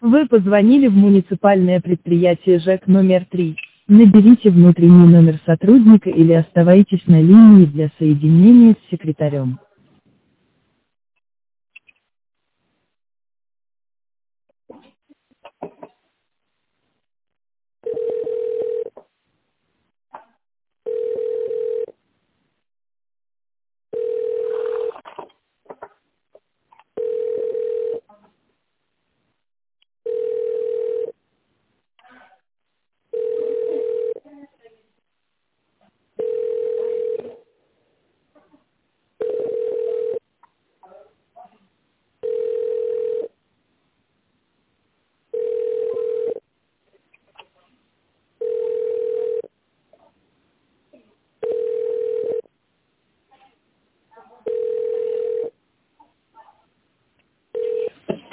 Вы позвонили в муниципальное предприятие ЖЭК номер 3. Наберите внутренний номер сотрудника или оставайтесь на линии для соединения с секретарем.